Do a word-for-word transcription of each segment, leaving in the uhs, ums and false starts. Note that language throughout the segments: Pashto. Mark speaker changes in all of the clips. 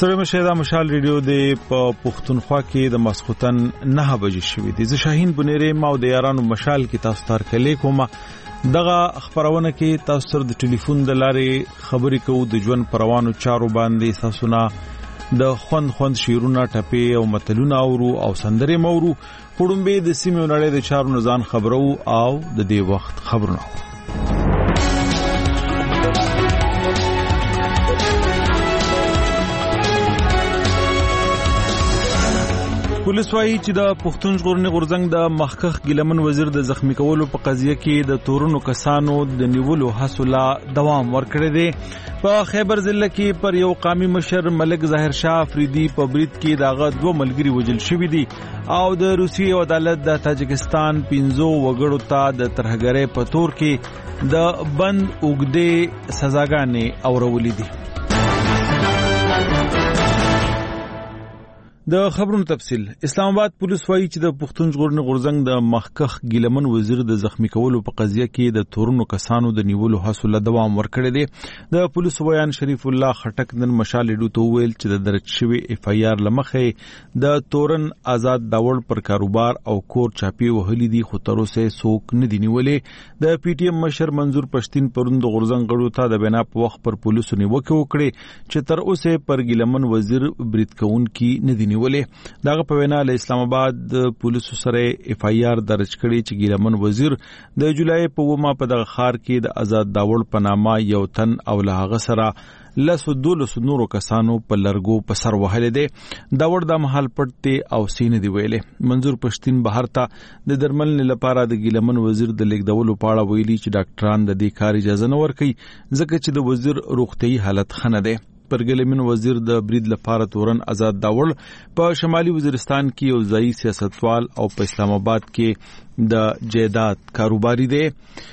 Speaker 1: سره مشه دا مشال ریډیو د پښتونخوا کې د مسخوتن نه بجې شوې دي. زه شاهین بنيره ما د یارانو مشال کې تاسو تر کلی کوم. دغه خبرونه کې تاسو سره د ټلیفون د لارې خبرې کوو د ژوند پروانو چارو باندې. تاسو نه د خوند خوند شیرونه ټپې او متلونه اورو او سندرې مورو. خړومبه د سیمې نړۍ د چارو نزان خبرو او د دې وخت خبرونه. پولیس وايي چې د پښتون ژغورنې غورځنګ د مخکخ ګیلمن وزیر د زخمی کولو په قضیه کې د تورونو کسانو د نیولو هڅو لا دوام ورکړی دی. په خیبر ضلع کې پر یو قومي مشر ملک ظاهر شاه افریدي په برید کې داغه دوه ملګری وژل شوي دي او د روسیې عدالت د تاجکستان پنځو وګړو ته د ترهګرۍ په تور کې د بند اوږدې سزاګانې اورولې دي. د خبرونو تفصیل. اسلام آباد پولیس وايي چې د پښتون ژغورنې غورځنګ د مخکخ ګیلمن وزیر د زخمی کولو په قضیه کې د تورونو کسانو د نیولو هڅو له دوام ورکړی دی. د پولیس بیان شریف الله خټک نن مشال ډو ته ویل چې د درج شوی اف ای آر لمخې د تورن آزاد داوړ پر کاروبار او کور چاپی وهلي دي، خو تر اوسه څوک نه دي نیولې. د پی ټی ایم مشر منظور پښتين پروند غورځنګ غړو ته د بنا په وخت پر پولیسو نیوکه وکړي چې تر اوسه پر ګیلمن وزیر برید کوونکی نه دي نیولې. داغه په وینا له اسلام آباد د پولیسو سره اف ای آر درج کړي چې ګیلمن وزیر د جولای په ومه په دغه خار کې د آزاد داوړ په نامه یو تن او له هغه سره لسو دولسو نورو کسانو په لرګو په سر وهلې دي. داوړ د محل پټ او سینې دی ویلې. منظور پښتين بهر ته د درملنې لپاره د ګیلمن وزیر د لیکدولو پاړه ویلي چې ډاکټران د دې کار اجازه نه ورکوي ځکه چې د وزیر روغتيي حالت خنه ده. پر ګیلمن وزیر د برید لپاره تورن آزاد داوړ په شمالي وزیرستان کې یو ځای سیاستوال او په اسلام آباد کې د جیداد کاروباري دی.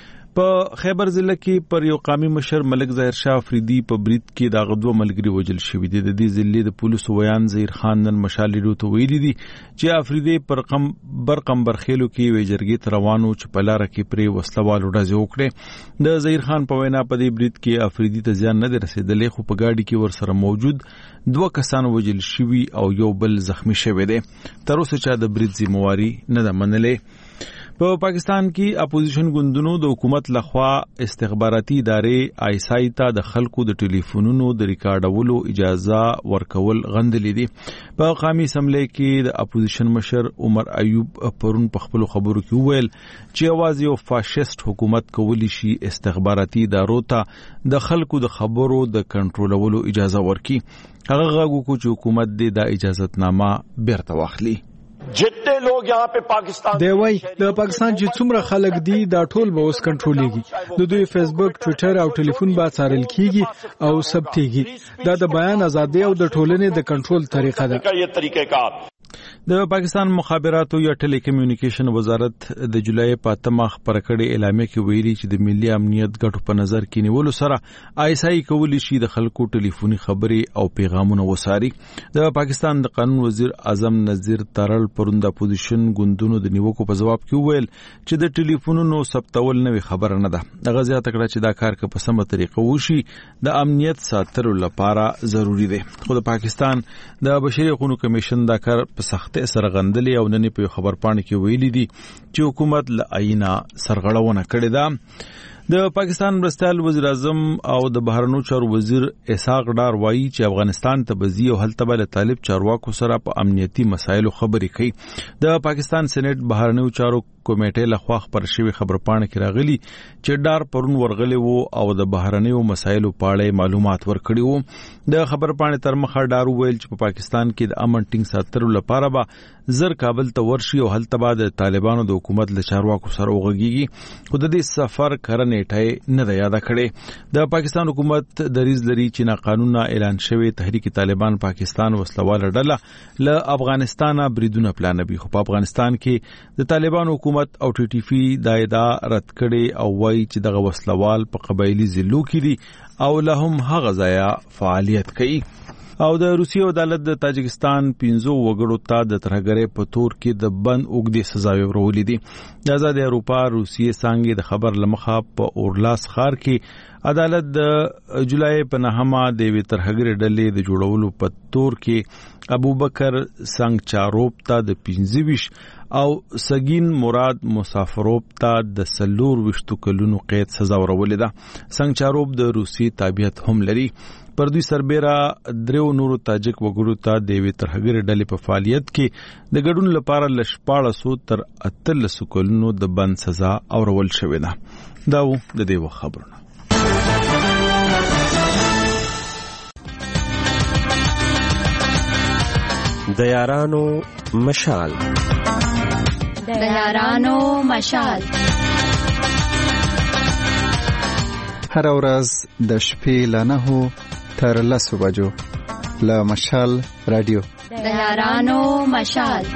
Speaker 1: په خیبر ضلع کې پر یو قومي مشر ملک ظاهر شاه افریدي په برید کې دا غدو ملګری وجل شوی دی. د دې ضلع د پولیسو ویان زهیر خان نن مشال ډو ته ویلي دي چې افریدي پر قم برقم برخېلو کې وی جرګې تروانو چې په لار کې پرې وسلوال ډزې وکړي. د زهیر خان په وینا په دې برید کې افریدي ته ځان نه رسیدلې، خو په گاډي کې ور سره موجود دوه کسان وجل شوی او یو بل زخمی شوی دی. تر اوسه چا د برید ذمہواری نه ده منلې. په پا پاکستان کې اپوزیشن ګوندونو د حکومت لخوا استخباراتي ادارې آی ایس آی ته د خلکو د ټلیفونونو د ریکارډولو اجازه ورکول غندلې دي. په قومي اسمبلی کې د اپوزیشن مشر عمر ایوب پرون په خپل خبرو کې وویل چې اواز یو فاشیست حکومت کولی شي استخباراتي ادارو ته د خلکو د خبرو د کنټرولولو اجازه ورکړي. هغه غواړي چې حکومت دې د اجازهتنامه بیرته واخلي.
Speaker 2: جتنے لوگ یہاں پہ پاکستان
Speaker 3: دی وای د پاکستان چې څومره خلک دي دا ټول به اوس کنټرولېږي. د دوی فیسبوک، ټوئیټر او ټلیفون به څارل کیږي او ثبتېږي. دا د بیان ازادي او د ټولنې د کنټرول طریقه ده.
Speaker 2: یہ طریقہ کار
Speaker 1: د پاکستان مخابراتو یا ټیلی کمیونیکیشن وزارت د جولای په اتمه خبره کړې اعلامیه کې ویلي چې د ملي امنیت ګټو په نظر کې نیولو سره آی ایس آی کولی شي د خلکو ټلیفوني خبرې او پیغامونه وساري. د پاکستان د قانون وزیر اعظم نذیر ترل پروند اپوزیشن ګوندونو د نیوکو په جواب کې ویل چې د ټلیفونونو ثبتول نوې خبره نه ده. دغه زیاته کړه چې دا کار که په سمه طریقه وشي د امنیت ساتلو لپاره ضروری دی. خو د پاکستان د بشري حقوقو کمیشن دا کار په سخت سرغندلې او نن په خبر پاڼه کې ویلي دي چې حکومت له عینا سرغړونه کړې ده. د پاکستان مرستیال وزیر اعظم او د بهرنیو چارو وزیر اسحاق ډار وایي چې افغانستان ته بزی او هلته به طالب چارواکو سره په امنیتي مسایلو خبرې کوي. د پاکستان سېنات بهرنیو چارو کمیټې لخوا خبر شوی خبر پاڼه کې راغلي چې ډار پرون ورغلی وو او د بهرنیو مسایلو په اړه معلومات ورکړي وو. د خبر پاڼې تر مخه ډار ویل چې په پاکستان کې د امن ټینګ ساتلو لپاره به زر کابل ته ورشي او هلته به د طالبانو د حکومت له چارواکو سره وغږیږي. خو د دې سفر کرن نیټه نه ده یاد کړې. د پاکستان حکومت دریز لري چې ناقانونه اعلان شوی تحریک طالبان پاکستان وسلواله ډله له افغانستانه بریدونه پلانوي. خو په افغانستان کې د طالبان حکومت او ټي ټي پی دایدا رد کړي او وایي چې دغه وسلوال په قبایلی ضلعو کې دي او له هم هغه ځای فعالیت کوي. او د روسیې عدالت د تاجکستان پنځو وګړو ته د ترهګرۍ په تور کې د بند اوږدې سزاوي ورولې دي. د آزاد اروپا روسیې څانګې د خبر لمخه په اورلاس ښار کې عدالت د جولای په نهمه د یوې ترهګرۍ ډلې د جوړولو په تور کې ابوبکر سانګچاروف ته د پنځه ویشت او سګین مراد مسافروف ته د څلور ویشتو کلونو قید سزا ورولې ده. سانګچاروف د روسي تابعیت هم لري. پر دوی سربېره دریو نورو تاجک وګړو ته د یوې ترهګرۍ ډلې په فعالیت کې د ګډون لپاره له شپاړسو تر اتلسو کلونو د بند سزا اورول شوې ده. دا و د دې وخت خبرونه.
Speaker 4: د یارانو مشال
Speaker 5: د یارانو مشال
Speaker 6: هر ورځ د شپې له نهو تر لسو بجو له مشال رادیو
Speaker 5: د یارانو مشال.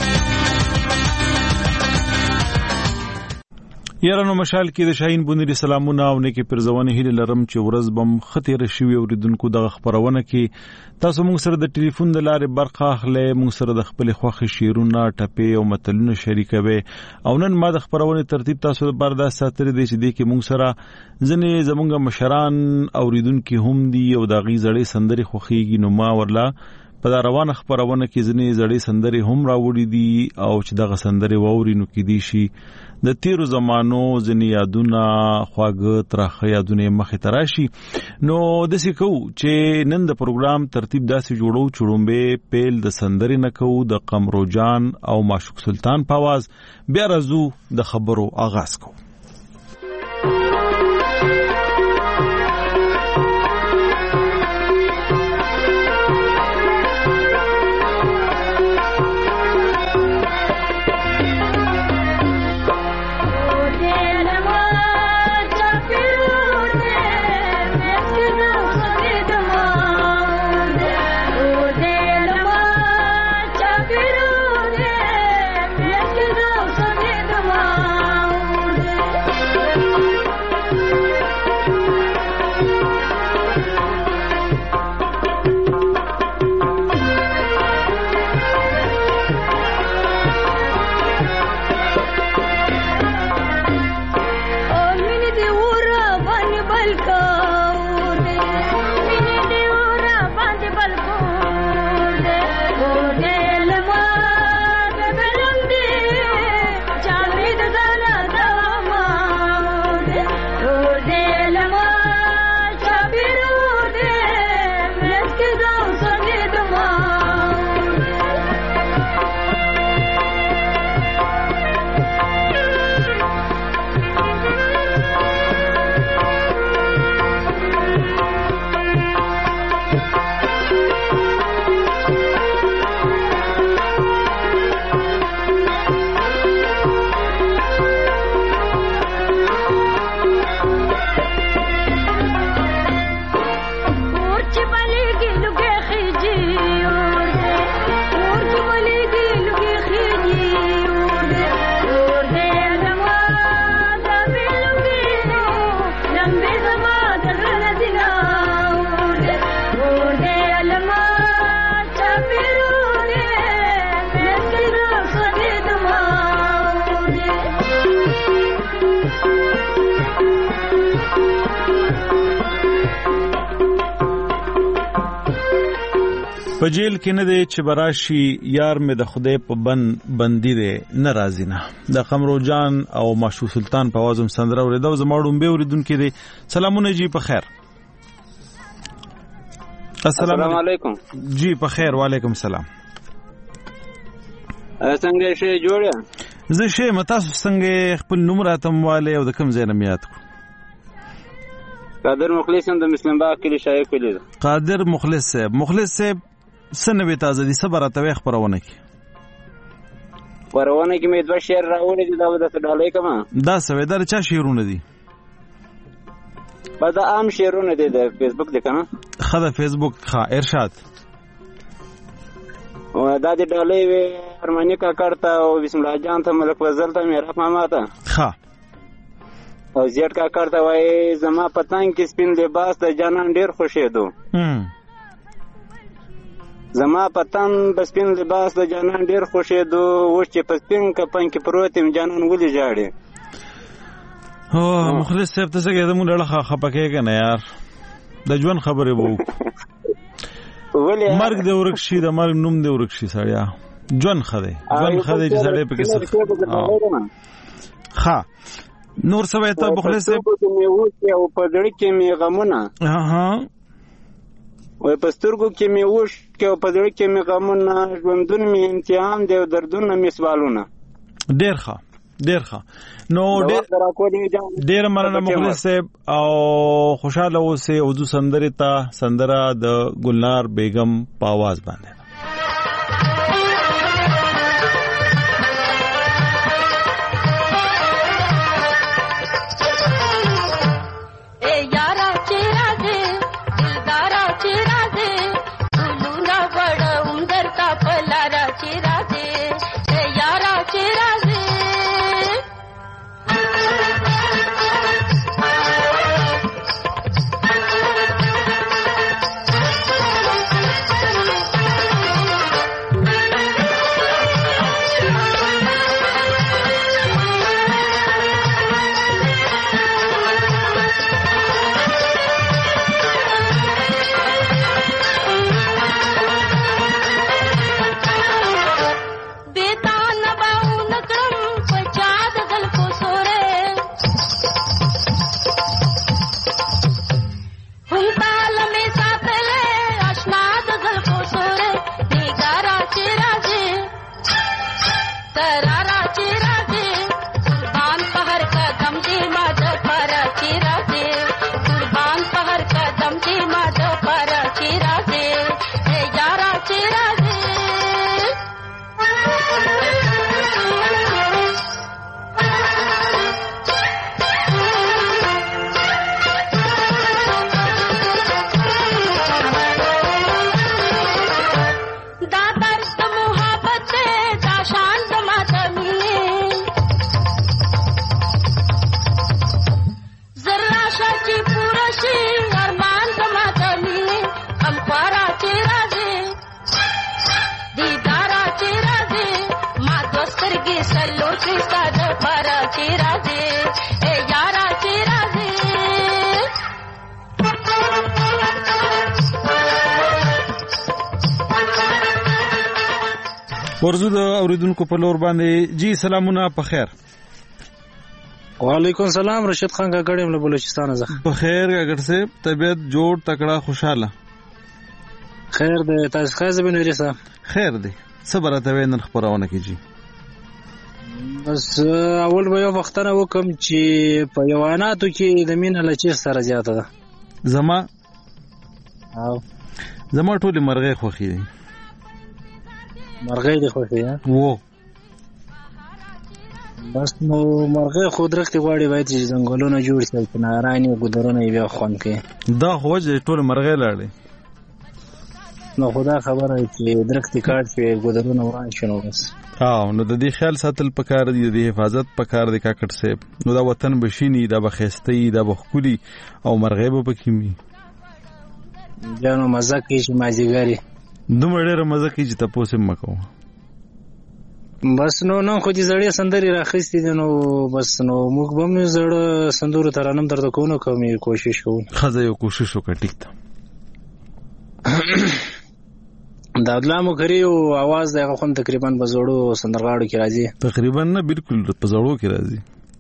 Speaker 1: یارانو مشال کې د شاهین بونری سلامونه او نیکه پرزونه هیله لرم چې ورځ بم خطر شوی اوریدونکو د خبرونه کې تاسو موږ سره د ټلیفون د لارې برخه اخلي. موږ سره د خپل خوخي شیرونه ټپې او متلونه شریکوي او نن ما د خبرونه ترتیب تاسو د برداشت ساتري دي چې د کې موږ سره ځنې زمونږ مشران اوریدونکو هم دي او د غي زړې سندري خوخيږي نو ما ورلا په دا روانه خبرونه کې ځنې زړې سندري هم راوړي دي او چې دغه سندري ووري نو کې دي شي د تیرو زمانو ځنې یادونه خواږه ترخه یادونه مخې تراشي. نو د سې کو چې نن د پروګرام ترتیب داسې جوړو چړومبه پیل د سندري نه کو د قمرو جان او معشوق سلطان په आवाज بیا رازو د خبرو آغاز کو. په جیل کې نه دی چې براشي یار مې د خدای په بند بندي دی ناراضی نه. د قمرو جان او معشوق سلطان په आवाज سندره اوریدو زموږ به اوریدونکو دي. سلامونه جی په خیر. السلام علیکم جی په خیر. وعلیکم السلام.
Speaker 7: څنګه شي جوړه
Speaker 1: زه شي متاسو څنګه خپل نوم راتم والے او د کوم ځای نه یاد کو؟
Speaker 7: قادر مخلص هم د مسلم باغ کلی شایع کلی.
Speaker 1: قادر مخلص صاحب مخلص صاحب سنوي تازه دي صبر اتوي خبرونه کی
Speaker 7: خبرونه کی مې دوه شعر راوړي دي دا د ډالۍ کما
Speaker 1: دا سوي دا چا شعرونه دي؟
Speaker 7: دا عام شعرونه دي د فیسبوک د کنه
Speaker 1: خدا فیسبوک ښا ارشاد
Speaker 7: او دا د ډالۍ وی ارمانی کا کړتا او بسم الله جان ته ملک وزل ته میرا ماما ته
Speaker 1: ښا
Speaker 7: او زیات کا کړتا وای زما پتنګ کې سپین لباس د جانان ډیر خوشې دو زما په تن د سپین لباس د جانان ډیر خوښېدو، اوس چې په سپین کفن کې پروت یم جانان ولې ژاړې؟
Speaker 1: او مخلص صاحب ته څه کېده مونږ لړه خفه کېږه نه یار، د ژوند خبرې به وکړو. مرګ دې ورک شي، د مرګ نوم دې ورک شي سړیا. ژوند ښه دی، ژوند ښه دی چې سړی پکې څه ښه. نور څه وایې ته مخلص صاحب؟
Speaker 7: او په زړه کې مې غمونه، وای په سترګو کې مې اوښکې او په زړه کې مې غمونه، ژوندون مې امتحان دی او دردونه مې سوالونه.
Speaker 1: ډېر ښه ډېر ښه. نو ډېر مننه مخلص صاحب او خوشحاله اوسئ. او ځو سندرې ته، سندره د ګلنار بیگم په آواز باندې. ورزو د اوریدونکو په لور باندې جی سلامونه په خیر.
Speaker 8: وعلیکم السلام، رشید خان کاکړ یم له بلوچستان زه.
Speaker 1: په خیر کاکړ صاحب، طبیعت جوړ تکړه خوشاله؟
Speaker 8: خیر دی، تاسو ښه زبې نوري صاحب؟
Speaker 1: خیر دی. صبر ته وینن خبرونه کیږي.
Speaker 8: بس اول به یو وختونه وکم چې په یواناتو کې د مینه لچې سره زیاته ده.
Speaker 1: زما
Speaker 8: او
Speaker 1: زما ټول مرغې خوخي دي.
Speaker 8: مرغې دي خوخي ها؟
Speaker 1: وو
Speaker 8: بس نو مرغې خو درختي غواړي باید چې ځنګلونه جوړ شي چې ناراني او ګودرونه یې بیا خوند کوي.
Speaker 1: دا خو چې ټول مرغې لاړې
Speaker 8: نو خدا خبره چې درختي کاټ شي ګودرونه وران شي نو بس.
Speaker 1: او نو د دې خیال ساتل پکار دی، د حفاظت پکار دی کاکړ صاحب. نو دا وطن بشینی، دا بخېستې، دا بخکولي او مرغې به پکې می
Speaker 8: جانو مزه کوي چې ماجیګری
Speaker 1: دومره ډېره مزه کوي چې تاسو هم مکو.
Speaker 8: بس نو نو خو دې زړې سندري راخېستې دي، نو بس نو موږ به مې زړه سندورو ترانم درته کوو، کومې کوشش کوو.
Speaker 1: خزه یو کوشش وکړه ټیک ته.
Speaker 8: دا دلامو کریو आवाज دغه خون تقریبا په زړو سندرغاړو کې راځي.
Speaker 1: تقریبا نه، بالکل په زړو کې راځي.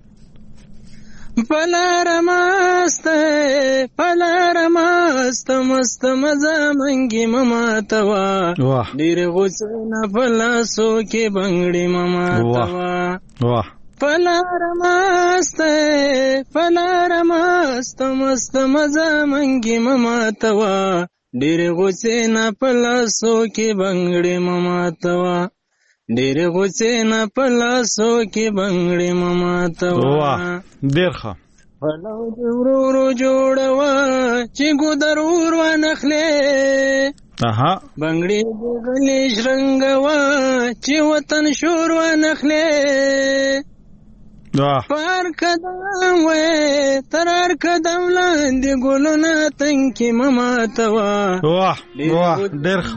Speaker 8: پلارماست پلارماست مست مزه منګي مما توا ډېر غوسه پلاسو کې بنگړي مما توا
Speaker 1: واه
Speaker 8: پلارماست پلارماست مست مزه منګي مما توا ډېر غوسه نه پلاسو کې بنگړي مما توا ډېر غوسه نه پلاسو کې بنگړي مما توا.
Speaker 1: واه ډېر ښه.
Speaker 8: پلو دې ورورو جوړوا چې ګودرور ونخلې
Speaker 1: اها
Speaker 8: بنگړي دې غلې شرنګوا چې وطن شور ونخلې پر قدم وې تر قدم لاندې ګلونه تنکي مماتوا
Speaker 1: واه واه ډېر ښه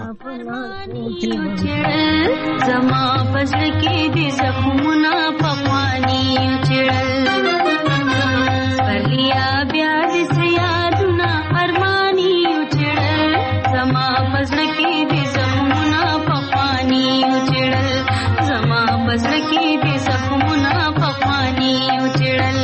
Speaker 9: زما پزړه کې دې زخمونه پخواني چړل پرلیا بیا دې سیادونه ارماني چړل زما پزړه کې دې زخمونه پخواني چړل زما پزړه کې دې زخمونه پخواني چړل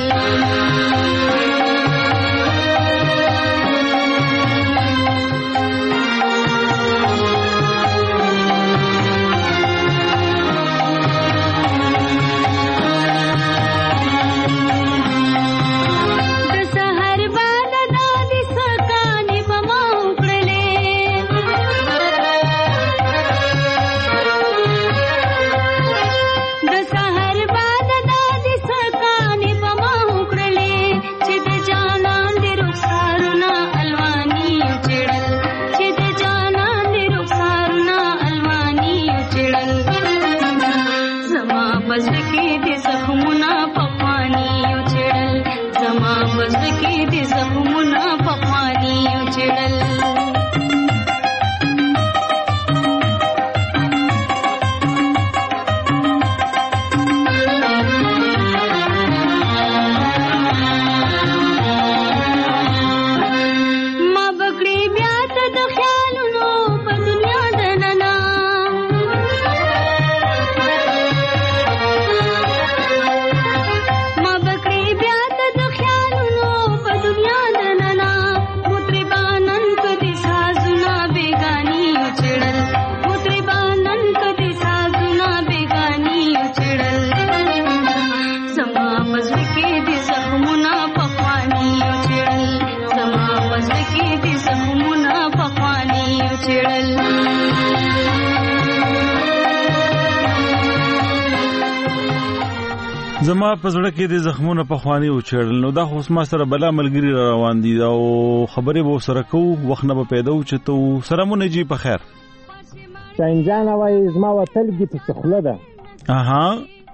Speaker 1: زما په زړه کې د زخمونو په خواني او چړل نو دا خو ما سره بلا ملګری را روان دي او خبرې به سره کوو وخت نه به پیدا و چې تو سلامونه جی په خیر
Speaker 10: شاینجان وای زما وتلګي په سخله ده
Speaker 1: اها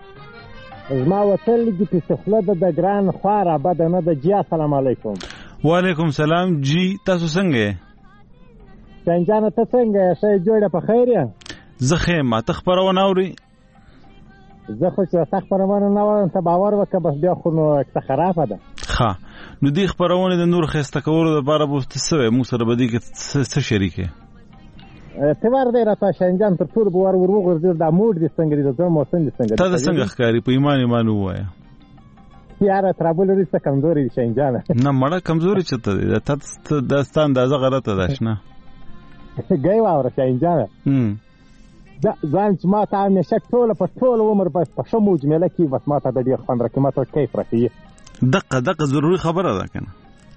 Speaker 10: زما وتلګي په سخله ده د ګران خواره بد نه ده جی السلام علیکم
Speaker 1: وعلیکم سلام جی تاسو څنګه
Speaker 10: شاینجان ته څنګه شې جوړه په خیر یا
Speaker 1: زخه ما تخبرونه اوري
Speaker 10: زه خو چې تاسو خبرونه نه وایم ته باور وکړه بس بیا خو نو څه خرابه ده
Speaker 1: ښه نو دې خبرونه د نور خسته کولو لپاره به تاسو مو سره بدی کې څه شریکه
Speaker 10: ته ور دی راته شنجان تر ټول بوار ورغور دې د موډ دې څنګه دې زما مو څنګه څنګه
Speaker 1: ته څنګه ښکاری په ایمان ایمان وایا
Speaker 10: یار ترابل لري څه کمزوري شنجان
Speaker 1: نه مړه کمزوري چته ده ته داستان اندازه غلطه ده شنه
Speaker 10: ګي واور شنجان
Speaker 1: هم
Speaker 10: ځان چې ما ته همیشه ټول په ټول عمر بس په شمو جمله کې بس ما ته د دې خوند راکې ما ته کیف راکې
Speaker 1: دقه دقه ضروري خبره ده کنه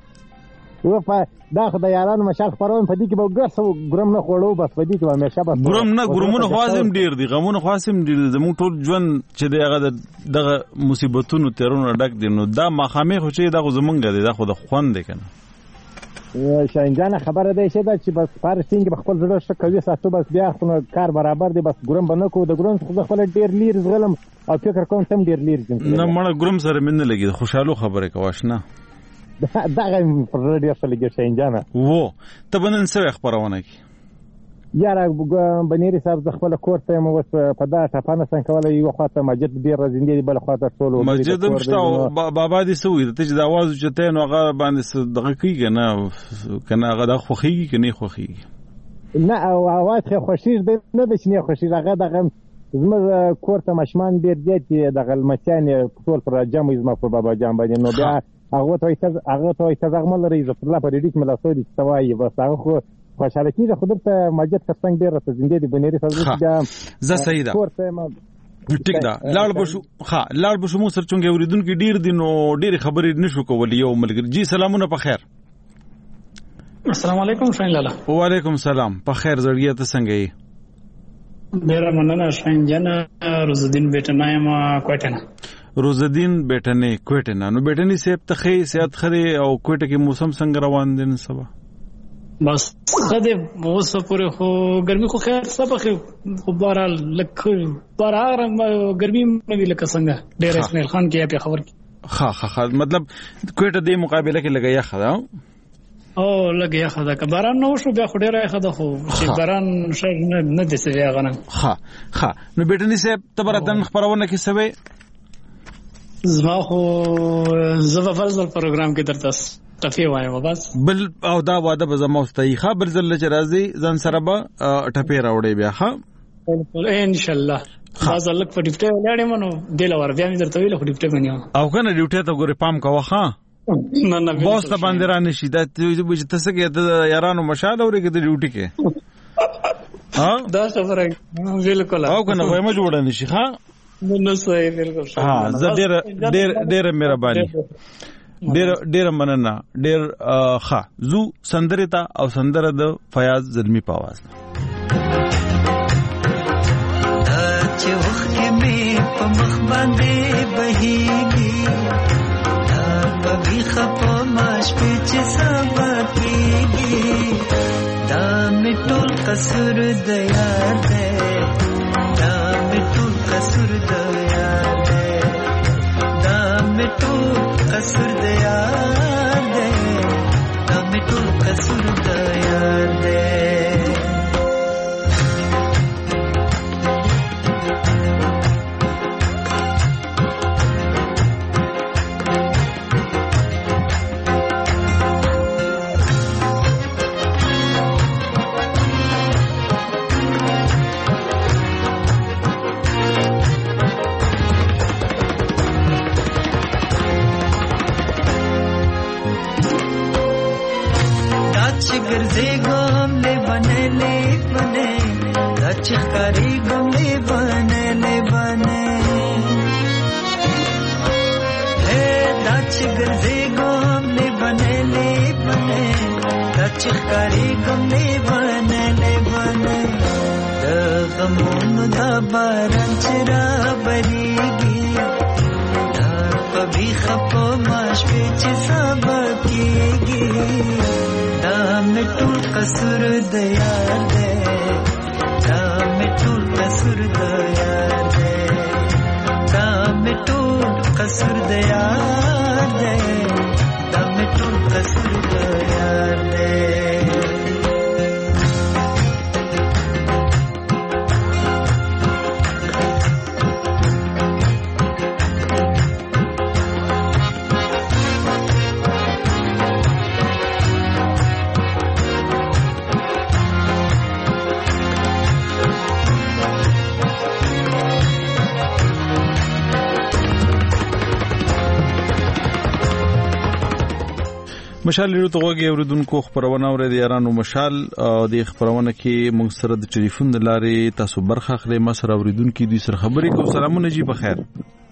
Speaker 10: و په دا خدای یارانو مشال خبرون په دې کې به ګرځو ګرم نه خوړو بس په دې کې همیشه بس
Speaker 1: ګرم نه ګرمونه خوازم ډیر دي غمونه خواسم ډیر دي زموږ ټول ژوند چې دغه دغه مصیبتونو تیرونو ډک دي نو دا مخامه خو چې دا زمونږ دی دا خو د خوند دی کنه
Speaker 10: شاینجان خبره ده چې دا چې بس فارسینګ په خپل ځړ شو کوي ساتو بس بیا خو کار برابر دی بس ګرم بنه کو د ګرم خو خپل ډیر لیر زغلم او فکر کوم تم ډیر لیر
Speaker 1: نه مړه ګرم سره مننه لګي خوشاله خبره کوښ نه
Speaker 10: دا غو پر ډیر څه لګي شاینجان
Speaker 1: وو ته بنن څه خبرونه کی
Speaker 10: یاره بنيري صاحب د خپل کور ته مو په دا ټاپانه څنګه کولای یو خاطر مسجد ډیر زندګي بل خاطر ټول
Speaker 1: مسجد مشته بابا دي سوې ته چې د आवाज چته نو هغه باندې دغه کیږي نه کنه هغه د خوخي کني خوخي
Speaker 10: نه او आवाज خو خوشی نه د شنه خوشی هغه دغه زموږ کور ته مشمان ډیر دي چې دغه مچان ټول پر جامې زما په بابا جام باندې نو بیا هغه ته هغه ته تزغم لري عزت الله پر دې کې ملاسو دي توای بس هغه خو خوشاله کیږي خو درته مسجد څنګه ډیر ته زندګي د بنيري صاحب بیا
Speaker 1: ز سیدا ټیک دا لاړ بشو ها لاړ بشو مو سر چونګې اوریدونکو ډیر دي نو ډیر خبرې نشو کولې یو ملګری جی سلامونه په خیر
Speaker 11: السلام علیکم شاین لالا
Speaker 1: وعلیکم السلام په خیر زړګیا ته څنګه یې
Speaker 11: ډیر مننه شاین جان روزدین بیٹنای ما کوټنه
Speaker 1: روزدین بیٹنه کوټنه نو بیٹنی سیب ته خې سیادت خره او کوټه کې موسم څنګه روان دي نن سبا
Speaker 11: بس خدای اوس پورې خو ګرمي خو خیر سبا خو بارال لک بارار ګرمي نه وی لکه څنګه ډېر اسماعیل خان کې په خبر کې
Speaker 1: ها ها ها مطلب کوټه دې مقابله کې لګیا خدا
Speaker 11: او لګیا خدا که باران نه وشو بیا خو ډیره خدا خو چې باران شي نه نه دي څه غنه
Speaker 1: ها ها نو بیٹنی صاحب تبرتن خبرونه کې سوي
Speaker 11: زما خو زما فرض پروګرام کې درته ټفي وایم بس
Speaker 1: بل او دا واده به زما واستایخه بل ځل چې راځي ځان سره به ټپي راوړي بیا ها
Speaker 11: ان شاء الله خاص لک په ډیپټه ولاړې منو دل ور بیا مې درته ویل خو ډیپټه باندې او
Speaker 1: کنه ډیپټه ته ګوري پام کوه ها
Speaker 11: نه نه
Speaker 1: بوس ته باندې را نشي دا چې تاسو کې د یارانو مشاله اوري کې د ډیوټي کې ها
Speaker 11: دا خبره بالکل
Speaker 1: او کنه وای ما جوړ نشي ها
Speaker 11: نو صحیح بالکل
Speaker 1: ها زه ډېر ډېر ډېر مهرباني ډېر ډېر مننه ډېر ښه زو سندره تا او سندره د فیاض زلمی په आवाज
Speaker 12: چې وخت می په مخ باندې بهيږي ببي خپو ماش پچ سبا کیږي دا میټول قصور د یار دې دا میټول قصور د یار دې دا میټول قصور د یار دې دا میټول قصور د یار دې चिखकारी गमले बने ले बने हे दाच गरजे गमले बने ले बने चिखकारी गमले बने ले बने द गमों दा बारन चरा बरीगी दा कभी खपो माश पेच सब कीगी दा मिटू कसूर दया दे दा मिटूल कसूर दयार दे दा मिटूल कसूर दयार दे दा मिटूल कसूर दयार दे
Speaker 1: مشال لرو ته وګي اوردونکو خبرونه اوري یارانو مشال د خبرونه کې موږ سره د ټلیفون د لارې تاسو برخه اخلي مسره اوریدونکو دوی سره خبرې کوو سلامونه جی بخیر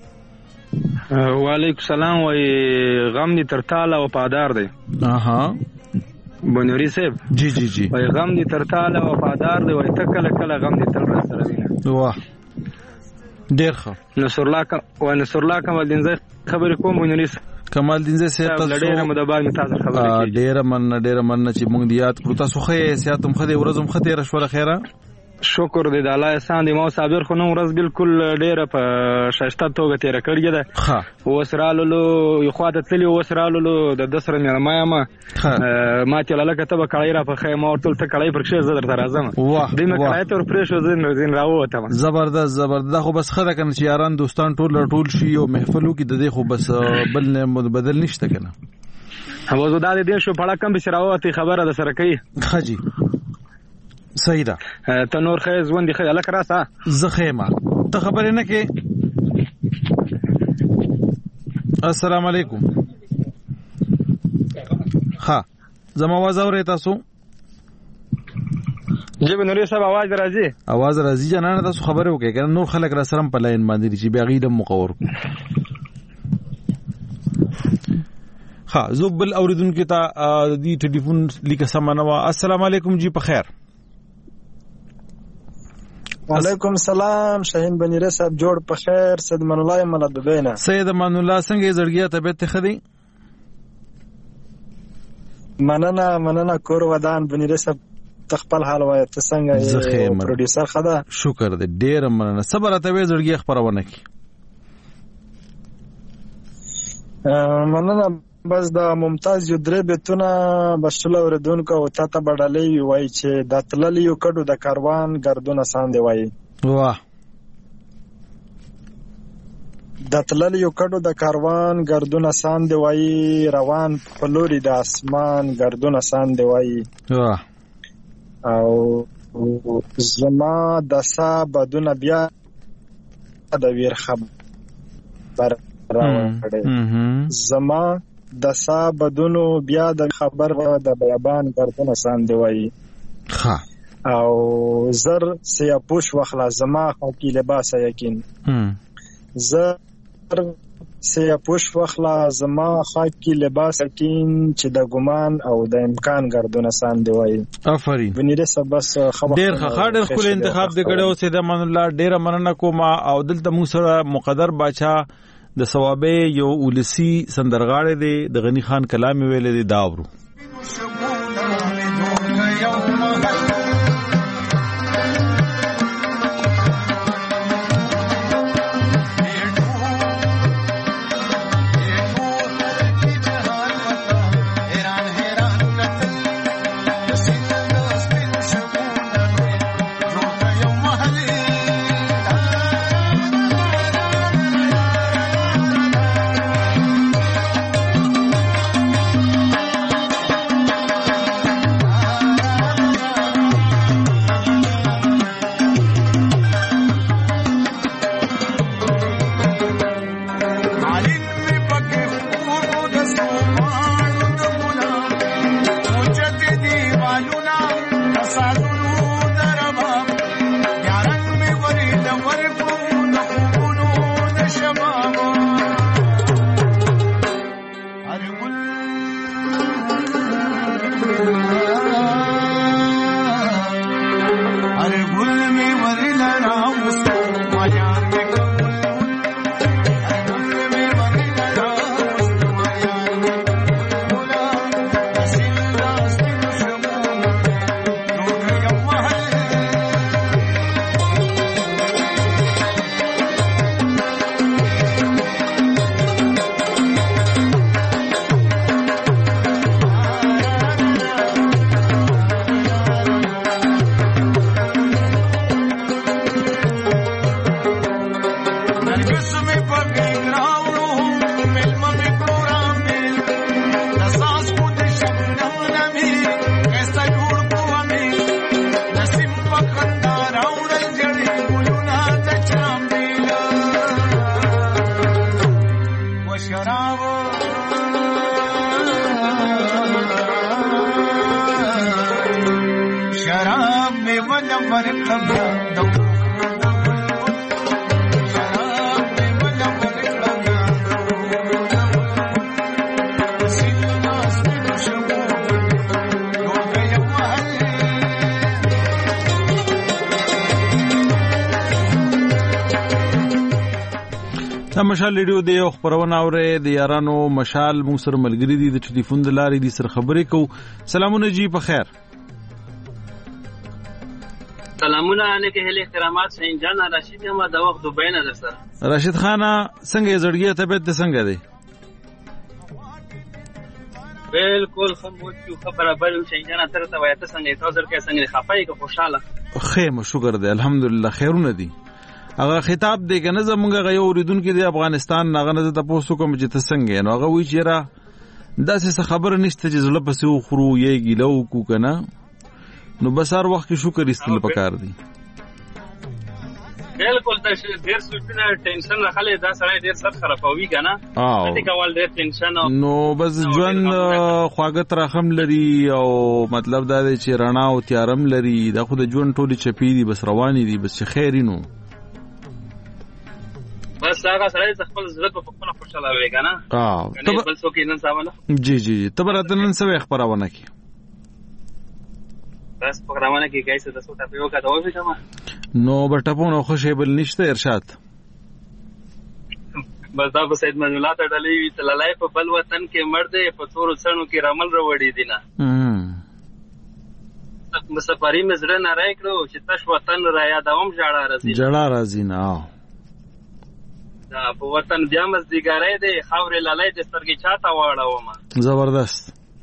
Speaker 13: وعلیکم السلام وای غم دي ترتاله وفادار دی
Speaker 1: اها
Speaker 13: بنوري صاحب
Speaker 1: جی جی جی
Speaker 13: وای غم دي ترتاله وفادار دی وای تکله کله غم دي تل را سره دی
Speaker 1: واه ډیر ښه
Speaker 13: نصر الله کا وای نصر الله کمال دین زه خبرې کوم بنوري
Speaker 1: کمال دین زه سه تاسو
Speaker 13: ډېر مدبر می تاسو خبرې
Speaker 1: کوي ډېر من ډېر من چې موږ دی یاد کړو تاسو خې سیاتم خدي ورځم خته رشوله خیره
Speaker 13: شکر دې د الله احسان دی مو صابر خو نو ورځ بالکل ډېر په شایسته توګه تیر کړی ده
Speaker 1: ها
Speaker 13: وسرالو یو خواته تلی وسرالو د دسر مېرمه ما ما چې لاله کتابه کړی را په خیمه او ټول ته کړی پر شه زدر تر اعظم دې مې کړی تر پرېښو زین زین راوته
Speaker 1: زبردست زبردست خو بس خره کنه چې یاران دوستان ټول ټول شي او محفلو کې د دې خو بس بل نه متبدل نشته کنه
Speaker 13: هو زه دا دې شو په اړه کم بشراوته خبره ده سره کوي
Speaker 1: خاجي صحیح ده
Speaker 13: ته نور خیر ژوند خیر الک راسه
Speaker 1: زه خیمه ته خبرې نه کې السلام علیکم ها زما आवाज اورئ تاسو
Speaker 13: جی بنوري صاحب आवाज راځي
Speaker 1: आवाज راځي جنانه تاسو خبرې وکړئ کنه نور خلک را سره په لاین باندې چې بیا غیدم مقور ها زوبل اوریدونکو ته دی ټلیفون لیکه سمانه السلام علیکم جی په خیر
Speaker 14: وعلیکم السلام شاهین بنیره صاحب جوړ په خیر سید من الله مل دبینا
Speaker 1: سید من الله څنګه زړګیا طبيعت خدي
Speaker 14: مننه مننه کور ودان بنیره صاحب تخپل حال وای ته څنګه پروډوسر خدا
Speaker 1: شکر دې ډېر مننه صبر ته وې زړګي خبرونه کی
Speaker 14: مننه بس دا ممتاز یو درې بیتونه بشل اوردونکو او تا ته بډالې وای چې د تللی یو کډو د کاروان ګردونه سان دی وای
Speaker 1: واه
Speaker 14: د تللی یو کډو د کاروان ګردونه سان دی وای روان په لوري د اسمان ګردونه سان دی وای
Speaker 1: واه
Speaker 14: او زما د سا بدونه بیا د ویر خبر راوړې زما د سا بدونو بیا د خبر د بیابان ګردونه سان دی وای
Speaker 1: ها
Speaker 14: او زر سیا پوش وخلا زما خو کې لباس یقین زر سیا پوش وخلا زما خاکی لباس یقین چې د ګمان او د امکان ګردونه سان دی وای
Speaker 1: آفرین
Speaker 14: بنیره سبس خبر
Speaker 1: ډیر ښه ډیر خپل انتخاب دی کړو سید امان الله ډیر مننه کوم او دلته موږ سره مقدر باچا د ثوابه یو ولسی سندرغاړی دی د غنی خان کلام ویل دی داورو مشال ریډیو دی یو خبرونه اورې د یارانو مشال موږ سره ملګری دي د ټلیفون د لارې دي سره خبرې کو سلامونه جی په خیر
Speaker 15: سلامونه علیکم هله احترامات سین جان راشد ما د وخت دوبه نه در سره
Speaker 1: راشد خان څنګه زړګي طبيعت څنګه دی
Speaker 15: بالکل خمو چې خبره بل سین جان تر ته وایته څنګه تاسو کې څنګه خپای کو خوشاله
Speaker 1: خیر شکر دی الحمدلله خیرونه دي هغه خطاب دی کنه زمونږ غي اوریدونکو د افغانستان هغه نه ته پوسټ کوم چې ته څنګه نو هغه وی چې را داسې خبر نشته چې زړه پسې خورو یې ګیلو کو کنه نو بس هر وخت شکر استل پکار دی
Speaker 15: بالکل تاسو ډیر سوچنه ټینشن راخلې دا سړی ډیر سر خرابوي کنه دې کول ډیر ټینشن
Speaker 1: نو بس ژوند خواږه ترخم لري او مطلب دا دی چې رڼا او تیارم لري دا خو د ژوند ټولي چپی دي بس رواني دي بس خیرینو
Speaker 15: بس هغه سره خپل زړه په خپل خوشاله وي کنه
Speaker 1: اه
Speaker 15: ته بل څوک نن ساواله
Speaker 1: جی جی ته برته نن سوي خبرونه کی
Speaker 15: بس خبرونه کی کیسه د څه ته یو کا دوه کما
Speaker 1: نو بټپونو خوشې بل نشته ارشاد
Speaker 15: بس دا په سید منظور الله ته ډلې وي تللای په بل وطن کې مرد په تورو څڼو کې رمل وروړي دي نه مسافري مزړه نه راکړو چې تاسو وطن را یادوم ژړا راځي
Speaker 1: ژړا راځي نه
Speaker 15: دا په وطن بیا مزدګارای دی خاورې لالای د سترګې چاته واړوم
Speaker 1: زبردست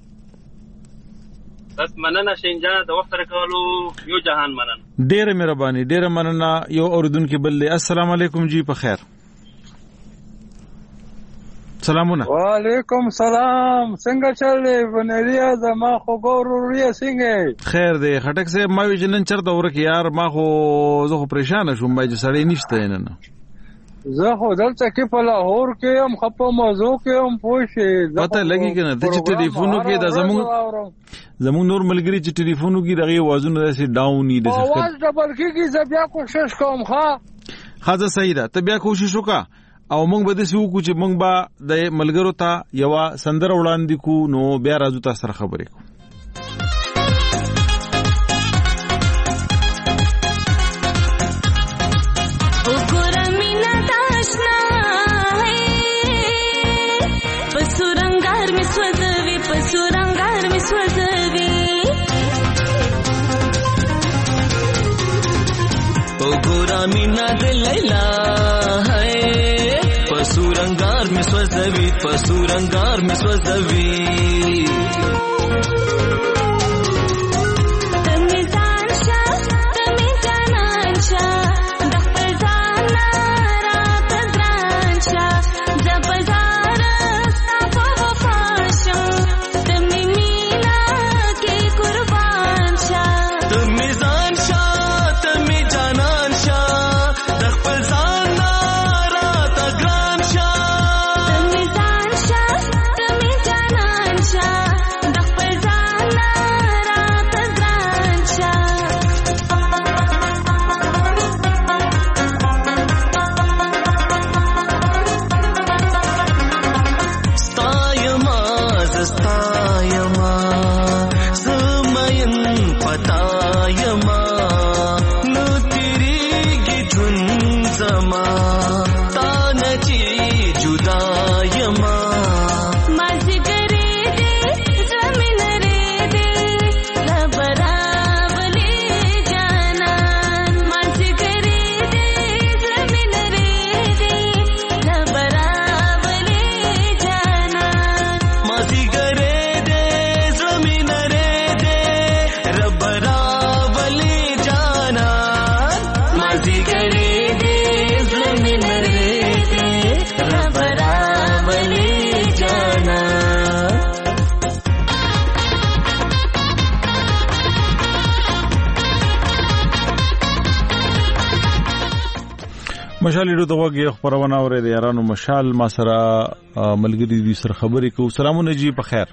Speaker 15: بس مننه شینجان د وخت راکولو یو جهان مننه
Speaker 1: ډېر مهرباني ډېر مننه یو اوردونکو بل السلام علیکم جی په خیر سلامونه
Speaker 16: وعلیکم سلام څنګه چلې بنریا زما خو ګوروریا څنګه
Speaker 1: خیر دی خټک صاحب ما وی جنن چرته ورک یار ما خو زه خو پریشان شوم بای چې سړی نشته نه
Speaker 16: زه خو دلته کې په لاهور کې هم خپه موضوع کې هم پوښې
Speaker 1: پته لګی کنه ته چې ټلیفونو کې د زمون زمون نور ملګری چې ټلیفونو کې دغه وازونه داسې ډاون دي
Speaker 16: دغه आवाज ډبل کېږي زه بیا کوشش کوم ښا
Speaker 1: خاصه صحیح ده ته بیا کوشش وکړه او موږ به د سې وکړو چې موږ به د ملګرو ته یو سندره وړاندې کو نو بیا راځو تاسو سره خبرې کوو
Speaker 12: मीना दे लैला है पसुरंगार में स्वजवी पसुरंगार में स्वजवी
Speaker 1: مشال ډو دغه خبرونه اوري د یارانو مشال ما سره ملګری دي سره خبرې کوو سلامونه جی په خیر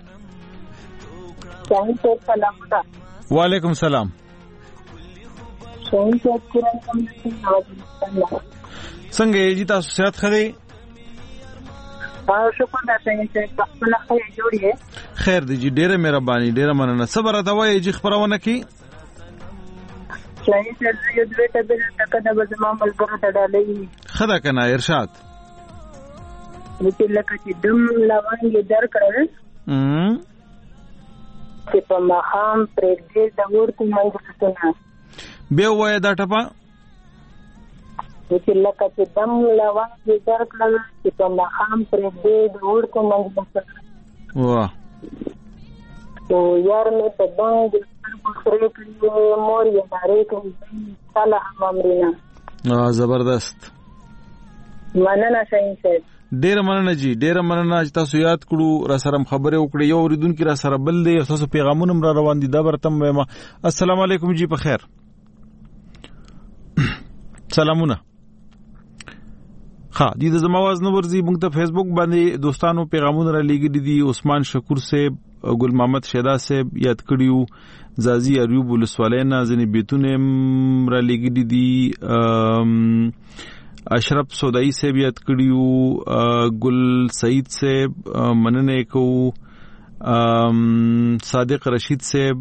Speaker 1: وعلیکم سلام څنګه یې جی تاسو صحت خري
Speaker 17: شکر دا څنګه چې خپل خیر جوړی
Speaker 1: خیر دی جی ډیره مهرباني ډیره مننه صبر راته وایي جی خبرونه کی
Speaker 17: شاید زه یو دوه ته بل تک د زما ملګرو ته ډالې
Speaker 1: خدا کنه ارشاد
Speaker 17: چې لکه چې دم لوان یې در کړل
Speaker 1: ام
Speaker 17: چې په مخام پرې دې د ورته منځ
Speaker 1: به وای دا ټپه
Speaker 17: چې لکه چې دم لوان یې در کړل چې په مخام پرې دې د ورته منځ
Speaker 1: واه
Speaker 17: تو یار مې په باندې پخره کړی مور یې دارې کوي صلاح امرینا
Speaker 1: اه زبردست
Speaker 17: مننه شاین صاحب
Speaker 1: ډیر مننه جی ډیر مننه چې تاسو یاد کړو را سره خبرې وکړې یو اوریدونکو را سره بل دی تاسو پیغامونه را روان دي دا برتم وایم السلام علیکم جی په خیر سلامونه ها دې د زمواز نو ورزي موږ ته فیسبوک باندې دوستانو پیغامونه را لګیدي دي عثمان شکور صاحب ګل محمد شیدا صاحب یاد کړیو زازی ایوب ولسوالینا ځنې بیتونه را لګیدي دي اشرف سودائی صاحب یاد کړیو ګل سعید صاحب مننه کو صادق رشید صاحب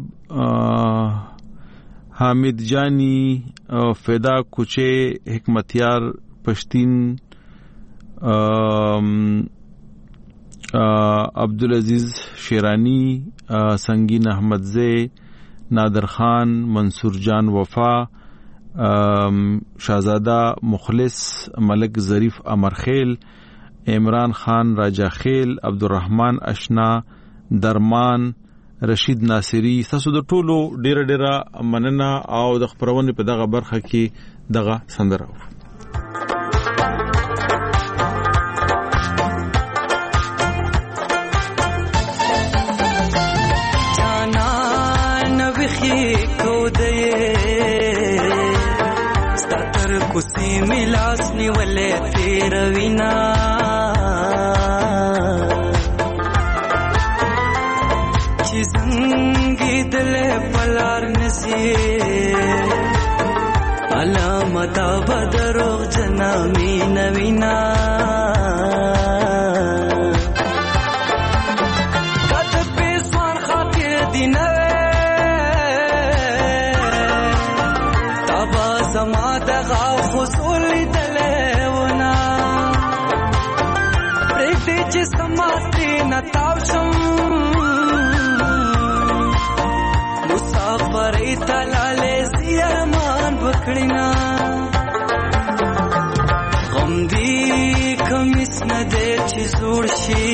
Speaker 1: حامد جانی فدا کوچه حکمتیار پشتین عبدالعزیز شیرانی، سنگین احمدزی، نادر خان، منصور جان وفا، شاهزاده مخلص، ملک ظریف امرخیل، عمران خان راجا خیل، عبدالرحمن اشنا، درمان، رشید ناصری، تاسو د ټولو ډیره ډیره مننه او د خبرونې په دغه برخه کې دغه سندره
Speaker 12: جانا نوخي کو دې ستر کوسي ملاس نیولې تیر وینا زنګي دل پلار نسی علامت بدرو جنامي نوینا کته پیسوان خاطر دینه تابا زما دغه خصول دلونه پرې چې سماتې نتاو شم مسافرې تلاله زیرمان بکړینا غم دې کمیس نه دې چې زوړ شي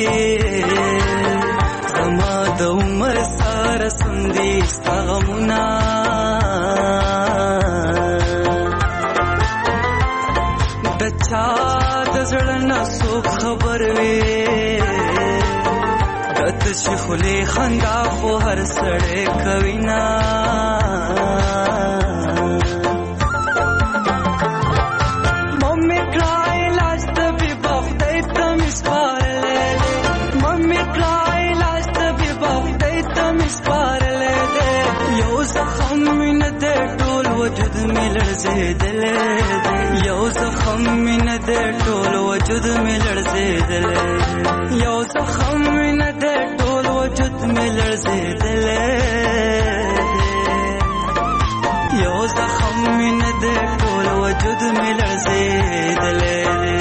Speaker 12: زما د عمر سره سندې ستغمنا د چا د زړه نه څوک خبر وي کت شخلې خندا خو هر سړی کوي نا ممې کړای لاس ته به بخدای ته مسپارلې ممې کړای لاس ته به بخدای ته مسپارلې یو زخم مين دې ټول وجود مې لړزېدلې یو زخم مين دې ټول وجود مې لړزېدلې یو زخم مين دې ټول وجود مې لړزېدلې یو زخم مين دې ټول وجود مې لړزېدلې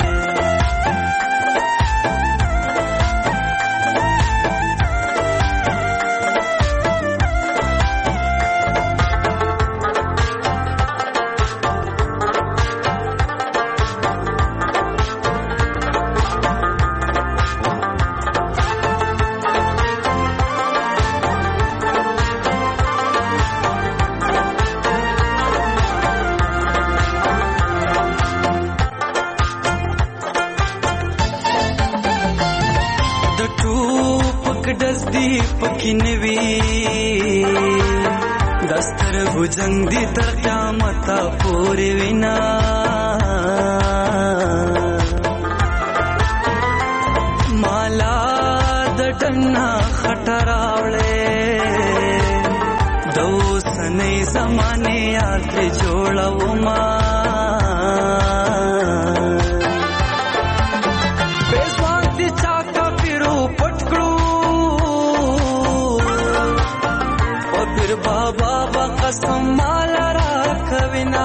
Speaker 12: جنگ دی تر قیامت پوری وینا مالا د ډنا خټراوړې دو سنې زمانه یاد جوړاو ما بیسوانتی چاکا پیرو پټکړو او پیر بابا قسم مال را کوینا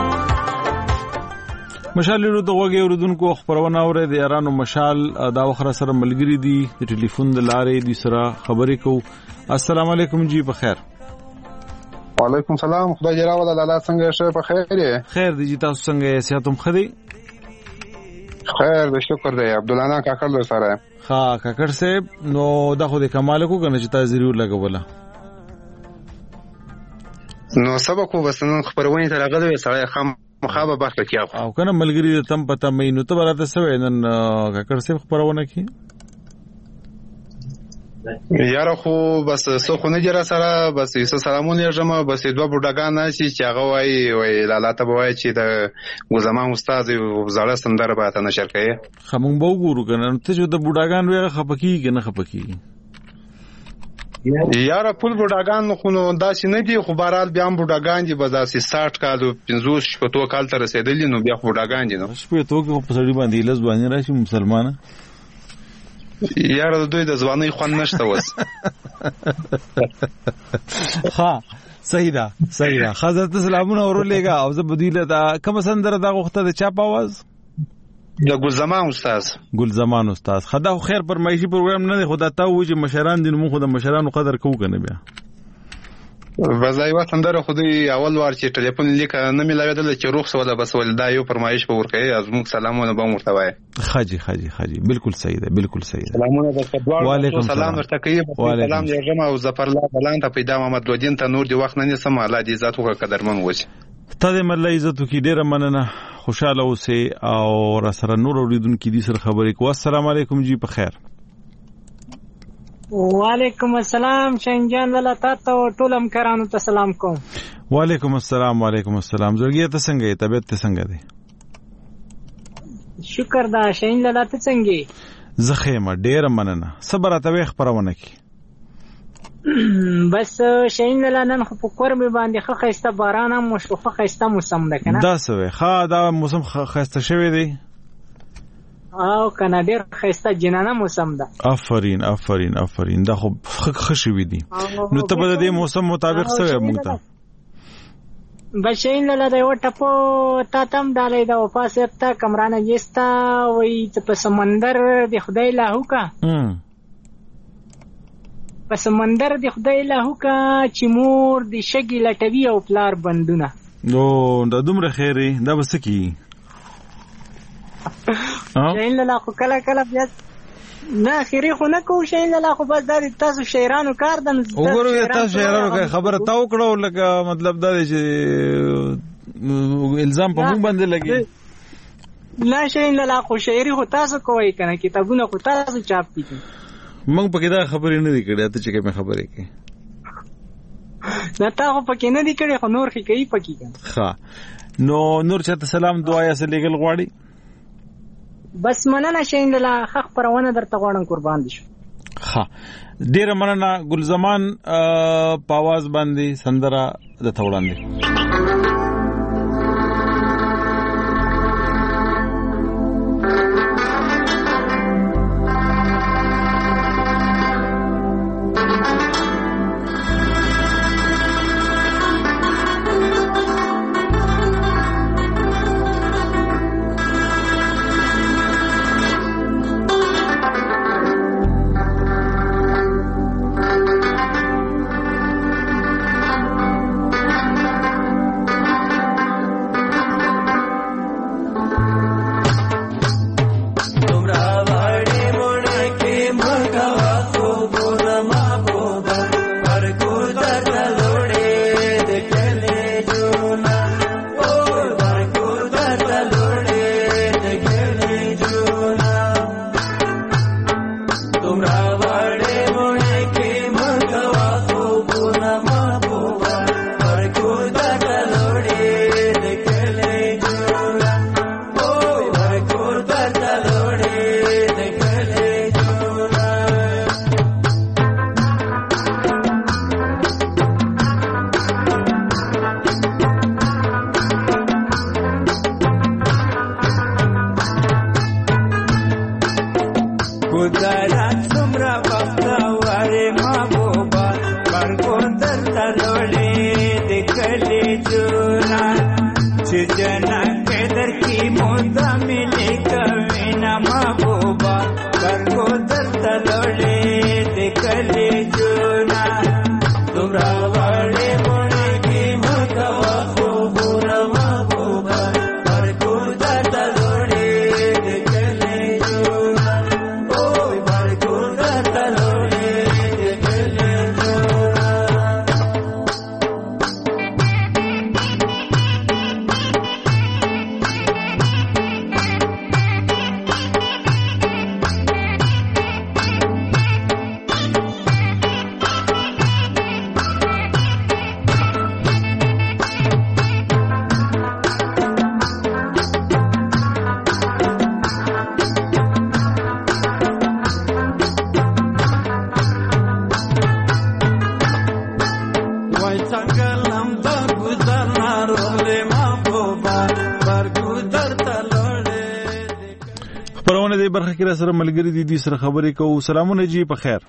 Speaker 1: مشال له دغه اوردونکو خبرونه اوره د ایرانو مشال دا وخره سره ملګری دي د ټلیفون د لارې د سره خبرې کو. السلام علیکم جی په خیر.
Speaker 18: وعلیکم سلام خدای جل وعلا الله څنګه شه په خیر دی.
Speaker 1: خیر دی جی تاسو څنګه صحتم خدي؟
Speaker 18: خیر د شکر دی. عبدالله کاکړ سره.
Speaker 1: ها کاکړ صاحب نو دا خو د کمال کو کنه چې تاسو ضرور لګوله
Speaker 18: نو سبق وبسنن خبرونه تر هغه د سړی خام مخابه برخه کیاو
Speaker 1: او کنه ملګری تم پته مې نو ته براته سوې نن کاکړ صاحب خبرونه کی
Speaker 18: یاره خو بس سو خو نه جره سره بس یې سلامونه جمع بس دوه بډاګان نشي چې هغه وای وای لاله ته وای چې د زمان استاد زړه سندره به ته نشر کوي
Speaker 1: خمون به وګورو کنه ته چې د بډاګان ویغه خپکی کنه خپکی
Speaker 18: یاره پول بډاګان خو نو داسې نه دي خو بهرحال بیا هم بډاګان دي به داسې ساټ کالو پنځوس شپېتو کال ته رسېدلي نو بیا خو بډاګان دي نو
Speaker 1: شپېتو کې خو په سړي باندې لس باندې راشي مسلمانه
Speaker 18: یاره د دوی د ځوانۍ خوند نشته اوس
Speaker 1: ها صحیح ده صحیح ده حضرت سلامونه اورولېګا او زه بدیله دا کوم سندره دا غوښته د چا په आवाज
Speaker 18: د ګلزمان استاد
Speaker 1: ګلزمان استاد خدا خو خیر فرمایشي پروګرام نه دی خدا ته و چې مشران دي نو خو د مشرانو قدر کوو کنه بیا
Speaker 18: وزای وطن در خودی اول وار چې ټلیفون لیک نه ملاویدل چې روخ سواله بس ولدا یو فرمایش په ورکه از موږ سلامونه به مرتوای
Speaker 1: خاجي خاجي خاجي بالکل صحیح ده بالکل صحیح ده
Speaker 18: سلامونه د کډوال
Speaker 1: وعلیکم
Speaker 18: سلام ورته کوي سلام یې جمع او ظفر الله بلان ته پیدا محمد لودین ته نور دی وخت نه سم الله دې عزت وکړه قدرمن وځي
Speaker 1: ته دې مله عزت وکړي ډیره مننه خوشاله اوسې او را سره نور اوریدونکو دې سره خبرې کوو السلام علیکم جی په خیر
Speaker 19: وعلیکم السلام شنجان ولا تاسو ټول همکارانو ته سلام کوم
Speaker 1: وعلیکم السلام وعلیکم السلام زړګي ته څنګه یې طبيعت ته څنګه دی
Speaker 19: شکر دا شین لاله ته څنګه
Speaker 1: زخیمه ډیر مننه صبر ته خبرونه کی
Speaker 19: بس شین لاله نن خو په کور مې باندې خو خسته باران هم مشوخه خسته موسم ده کنه
Speaker 1: دا سوي خا دا موسم خسته شوی دی
Speaker 19: او کنه ډیر خسته جنانه موسم ده
Speaker 1: آفرین آفرین آفرین دا خو خوشوي دي نو ته په دې موسم مطابق سره موږ ته
Speaker 19: بشین لاله دا وټپو تا تم ډالې دا وپاسه تا کمرانه یستا وای ته په سمندر دی خدای لاهو کا په سمندر دی خدای لاهو کا چې مور دی شګی لټوي او پلار بندونه
Speaker 1: نو دا دومره خیری دا بس کی
Speaker 19: شین لاله خو کله کله بیا نه خیری خو نه کو شین لاله خو بس دا تاسو شاعرانو کار دن
Speaker 1: وګورئ تاسو شاعرانو خبره تاو کړو لکه مطلب دا چې الزام په موږ باندې لګي
Speaker 19: نه شین لاله خو شاعری خو تاسو کوی کنه کتابونه خو تاسو چاپ کیږي
Speaker 1: موږ پکې دا خبرې نه دي کړې ته چې کومه خبرې کې
Speaker 19: نه تا خو پکې نه دي کړې خو نور خې کوي پکې کنه
Speaker 1: ها نو نور چاته سلام دعا یا سلیګل غواړي
Speaker 19: بس مننه شین لاله حق پرونه درته غواړم قربان دي شو
Speaker 1: ها ډیر مننه ګلزمان په आवाज باندې سندره د توړاندې سره ملګری دي دي سره خبرې کوو سلامونه جی په خیر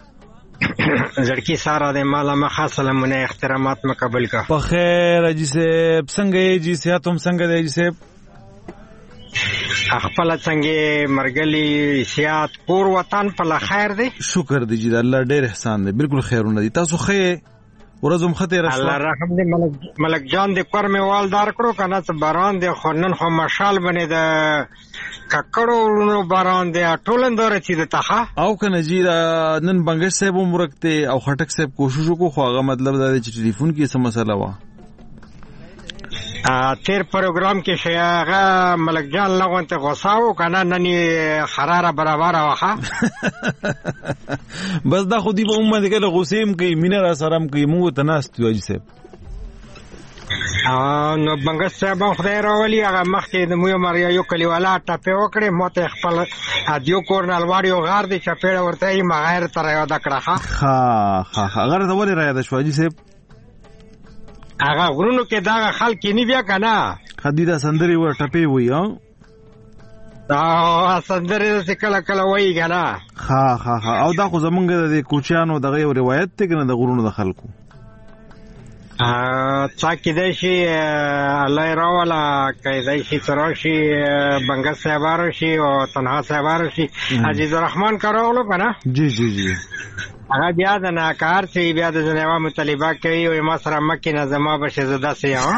Speaker 20: زړکی سارا د مالا مخه سلامونه احترامات مقبول کا
Speaker 1: په خیر جی صاحب څنګه یې جی صحت هم څنګه دی جی صاحب
Speaker 20: خپل څنګه مرګلي سیات کور وطن په خیر دی.
Speaker 1: شکر دی جی الله ډېر احسان دی. بالکل خیرونه دي. تاسو خې ورځم خته رسول
Speaker 20: الله رحم دې ملک ملک جان دې پر مې والدار کړو کنه ته باران دې خنن خو مشال بنې د ککړو باران دې ټولندور چي د تخه
Speaker 1: او کنه جی نن بنگش صاحب مرکته او خټک صاحب کوشش وکړو خو هغه مطلب دا چې ټلیفون کې څه مسله و
Speaker 20: تیر پروګرام کې شیاغه ملک جان لغون ته غوساو کنه نني خراره برابر واخه
Speaker 1: بس دا خو دی په امه کې له غوسیم کې مینه را سرام کې مو ته ناست وایي صاحب
Speaker 20: نو بنگس صاحب خدای راولي هغه مخکې د مو مریا یو کلیوالا ټاپه وکړي ماته خپل ادیو کورنل واړیو غار دي چپېړه ورته یې مغیر تر یو دکړه
Speaker 1: ها ها ها غره ته ولې راځي شواجی صاحب
Speaker 20: هغه غرونو کې دا خلک نه بیا کنه
Speaker 1: خدیدا سندري ور ټپې وي ها
Speaker 20: دا سندري چې کله کله وایي کنه
Speaker 1: ها ها ها او دا خو زمونږ د کوچیانو دغه یو روایت ته کنه د غرونو د خلکو
Speaker 20: ا چا کې دی شي الله راولا کې دی شي ترشي بنگا صاحب شي او تنها صاحب شي عزیز الرحمن کراولو کنه
Speaker 1: جی جی جی
Speaker 20: هغه بیا د ناکار چې بیا د جنوا مطالبه کوي او ما سره مکه نظم بشه زده سي ها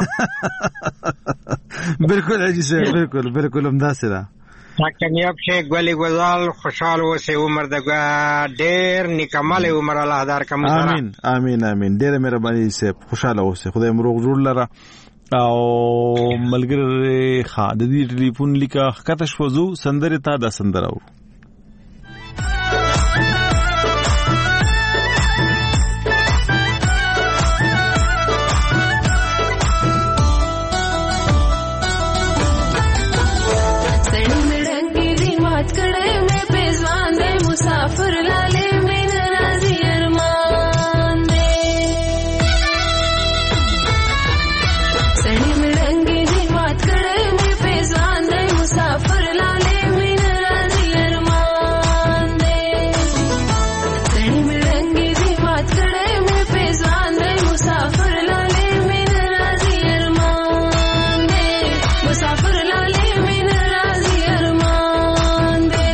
Speaker 1: بالکل اجي سي بالکل بالکل همدا سره
Speaker 20: کامیاب شي ګولي ګزال خوشاله وسه عمر د ډېر نکمل عمر الله دار کوم سره
Speaker 1: امين امين امين ډېر مهرباني سي خوشاله وسه خدای مروغ جوړ لره او ملګری خا د دې ټلیفون لیکه خطه شوزو سندره تا د سندراو
Speaker 9: मुसाफिर लाले में नाराजी अरमान दे सड़ी में रंगी जी बात करे में पेजवान दे मुसाफिर लाले में नाराजी अरमान दे सड़ी में रंगी जी बात करे में पेजवान दे मुसाफिर लाले में नाराजी अरमान दे मुसाफिर लाले में नाराजी अरमान दे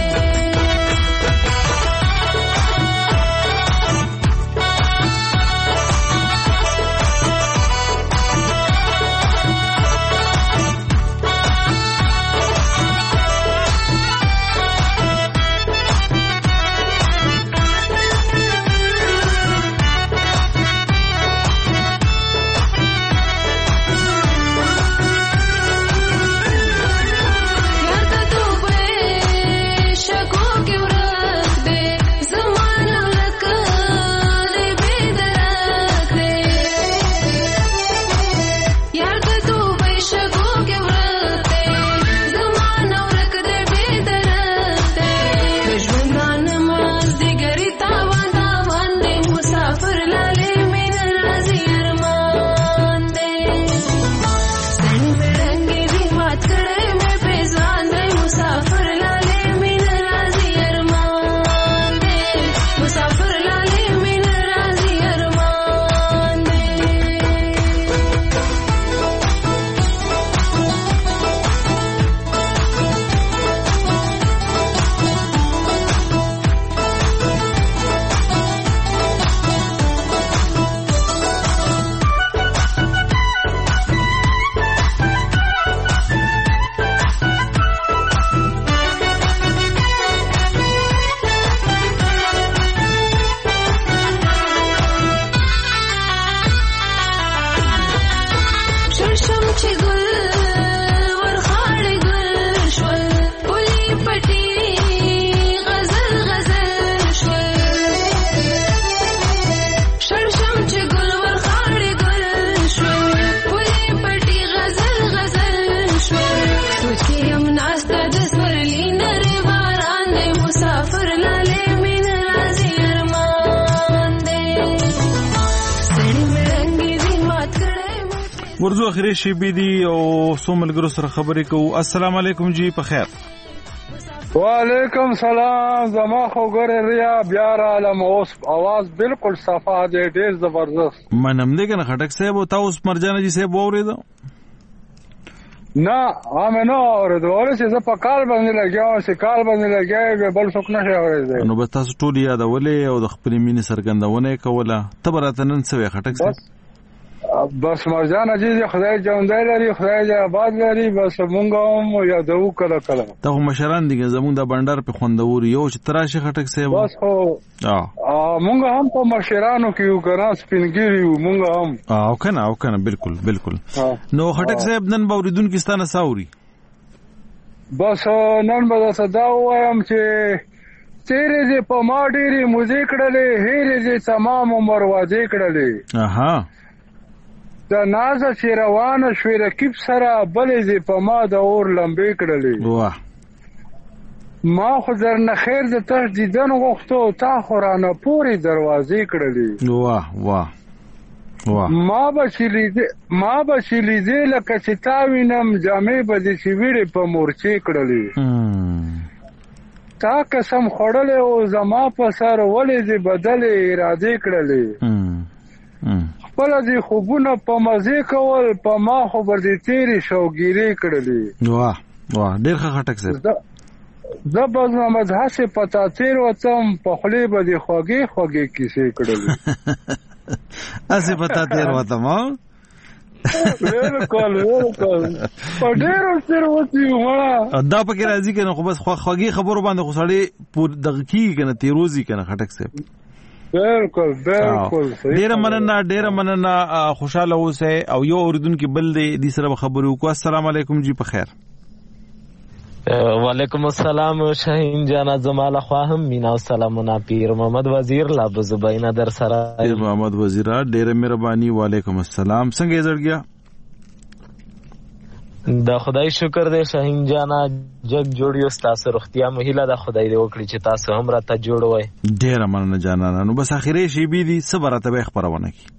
Speaker 1: ورځو اخري شي بي دي او سوملګرو سره خبرې کوو. السلام علیکم جی په خیر.
Speaker 16: وعلیکم سلام. زما خو ګره ریا بیا را علم اوس आवाज بالکل صفا دی ډیر زبردست.
Speaker 1: منم دې کنه خټک صاحب او تاسو مرجان جی صاحب اوریدو
Speaker 16: نه هغه نه اورېدو چې زه په کال باندې لګیا چې کال باندې لګیا بل څوک نشي اورېدلی.
Speaker 1: نو بس تاسو ټول یادولې او د خپلې مینې څرګندونه یې کوله. ته به راته نن څه وایې خټک صاحب؟
Speaker 16: بس مرجان عزیز خدای ژوندی لري، خدای دې آباد لري. بس مونږ هم یادوو کله کله.
Speaker 1: ته خو مشران دي زمونږ د بنډار په خوندور یو چې ته راشې خټک صاحب.
Speaker 16: بس خو مونږ هم په مشرانو کې یو که نه سپینګیري یو مونږ هم.
Speaker 1: او که نه او که نه بالکل بالکل. نو خټک صاحب نن به اورېدونکي ستا نه څه اوري؟
Speaker 16: بس نن به درته دا ووایم چې تیرې دې په ما ډېرې موزې کړلې، هیرې دې تمام عمر واجې کړلې.
Speaker 1: اها
Speaker 16: د نازه چې روانه شوې رقیب سره بلې دې په ما د اور لمبې کړلې.
Speaker 1: واه
Speaker 16: ما خو درنه خیر د تش دیدن غوښتو، تا خو رانه پورې دروازې کړلې.
Speaker 1: واه واه واه
Speaker 16: ما به چې لیدې ما به چې لیدې لکه چې تا وینم جامې به دې چې ویړې په مورچې کړلې. تا قسم خوړلې او زما په سر ولې دې بدلې ارادې کړلې. خپله دې خوبونه په مزې کول، په ما خو به دې تېرې شوګیرې کړلې.
Speaker 1: واه واه ډېر ښه خټک صاحب.
Speaker 16: زه به محمد هسې په تا تېر وتم، په خولې به دې خوږې خوږې کیسې کړلې.
Speaker 1: هسې په تا تېر وتم ها
Speaker 16: بالکل بالکل په ډېرو تېر وتي مړه.
Speaker 1: دا پکې راځي که نه خو بس خوږې خبرو باندې خو سړی دغه کېږي که نه تېروځي که نه خټک صاحب.
Speaker 16: بالکل بالکل
Speaker 1: ډیره مننه ډیره مننه خوشاله اوسئ. او یو اوریدونکي بل دی دې سره به خبرې وکړو. السلام علیکم جی په خیر.
Speaker 21: وعلیکم السلام شاهین جانا زما له خوا هم مینا او سلامونه. پیر محمد وزیر لا بزبینا در سره.
Speaker 1: پیر محمد وزیر ډیره مهرباني. وعلیکم السلام. څنګه یې زړګیا؟
Speaker 21: د خدای شکر دی شاهین جانا جگ جوړیو. ستاسو روغتیا مو هیله ده خدای دې وکړي چې تاسو هم راته جوړ وای.
Speaker 1: ډیره مننه جانانه. نو بس اخري شی بي دي څه براته به خبرونه کی.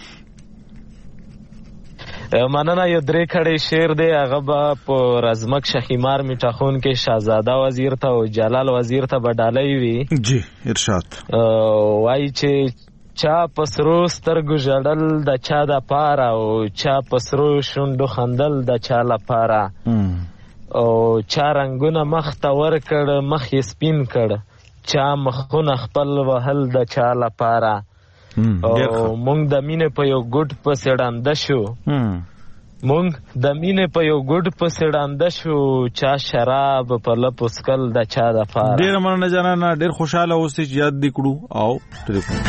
Speaker 21: مننه. یو درې کړي شعر دی هغه به په رزمک شخیمار میټاخون کې شاهزاده وزیر ته او جلال وزیر ته بدالای وی.
Speaker 1: جی ارشاد.
Speaker 21: وای چې چا پسرو سترګو ژړل د چا د پاره او چا پسرو شونډو خندل د چا لپاره او چا رنگونه مخ ته ورکړ مخ یې سپین کړ چا مخونه خپل وهل د چا لپاره او مونږ د مینې په یو ګډ پسې ړانده شو مونږ د مینې په یو ګډ پسې ړانده شو چا شراب په لپو څکل د چا دپاره.
Speaker 1: ډېره مننه جانانه. ډېر خوشحاله اوسئ چې یاد دې کړو. او ټلیفون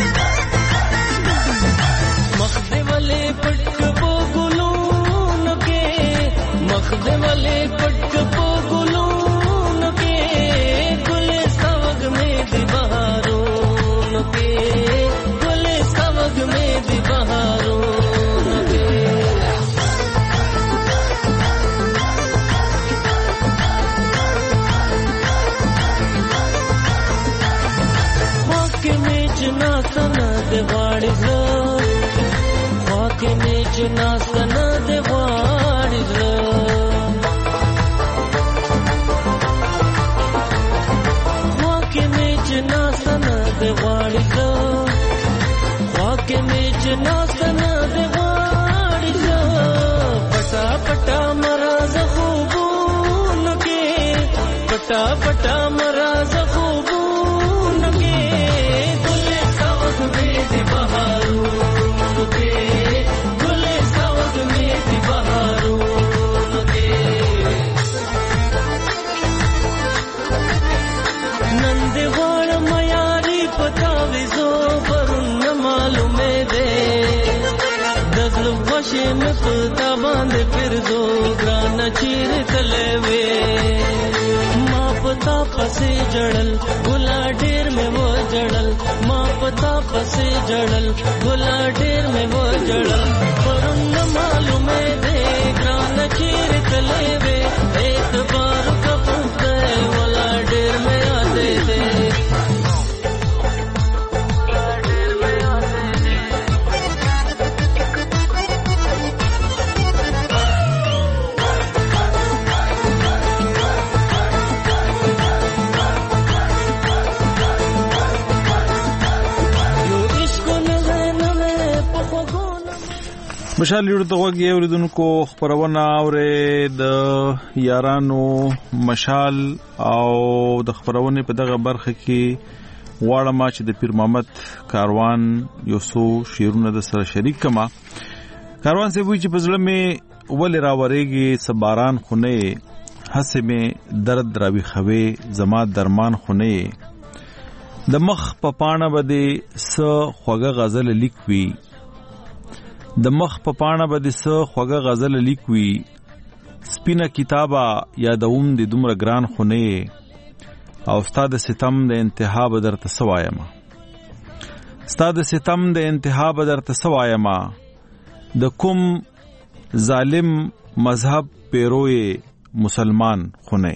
Speaker 12: مخ دې ولې پټ په ګلونو کې مخ دې ولې پټ په ګلونو کې ګلې سوګ مې دې بهارونو کې ګلې سوګ مې دې بهارونو کې خواکې مې جنا سنا دې غواړي زه خواکې مې جنا سنا دې غواړي زه خواکې مې جنا سنا دې غواړي زه خواکې مې جنا سنا دې غواړي زه پټا پټا مراز خوبونو کې پټا پټا مراز خوبونو کې ګلې سوګ مې دې بهارونو کې ګلې سوګ مې دې بهارونو کې نن دې غواړم یاري پتا وېزو پرون نه معلومې ده د زړه غوښې مې په تا باندې پرځو ګرانه چیرې تلې وې ما پتا پسې جړل ګلا ډېر مې و جړل ما پتا پسې جړل ګلا ډېر مې و جړل پرون نه معلومې ده ګرانه چیرې تلې وې اعتبار کا پوښتې ولا ډېر مې یادې ده
Speaker 1: مشال یو ته وګي اوریدونکو خبرونه اورې د یارانو مشال او د خبرونه په دغه برخه کې غواړم چې د پیر محمد کاروان یو څو شیرونه د سره شریک کما. کاروان سی وی چې په ځل می ول راورېږي سباران خونه حسه می درد راوي خوي زما درمان خونه د مخ په پاڼه باندې س خوګه غزل لیکوي د مخ په پاڼه باندې څه خوږه غزل لیکوي سپینه کتابه یادوم د دومره ګران خونه او استاد ستم د انتها به درته سوایم استاد ستم د انتها به درته سوایم د کوم ظالم مذهب پیروي مسلمان خونه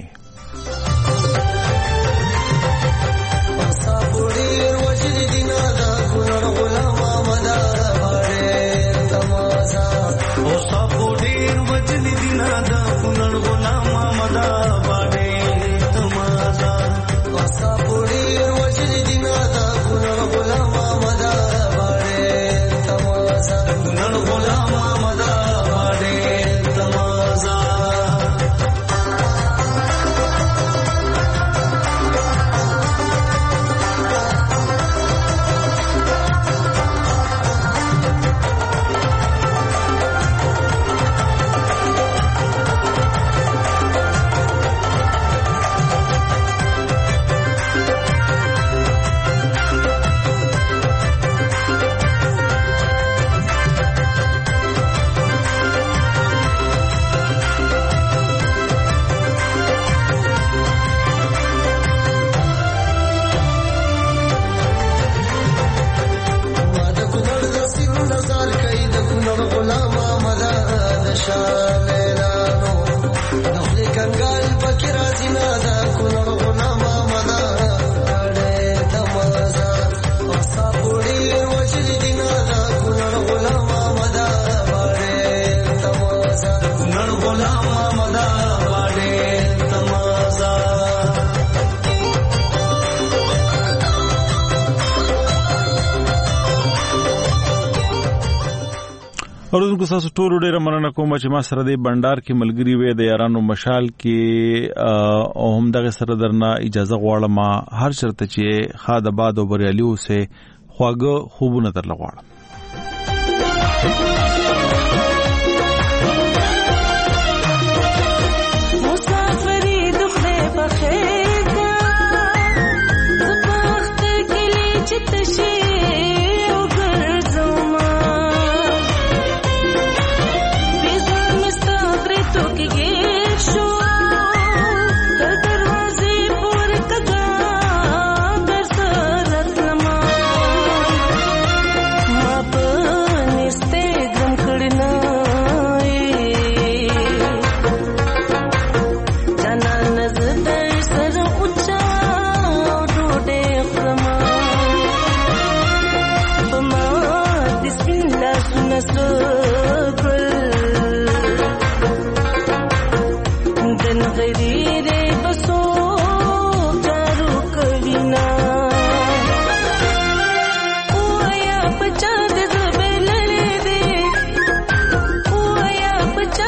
Speaker 1: اوردونکو تاسو ټول ډیره مننه کوم چې ما سره د بندر کې ملګری وې د یارانو مشال کې او هم دغه سره درنه اجازه غواړم هر شرط چې خاده باد او بریالي اوسه خواږه خوبونه در لغواړم.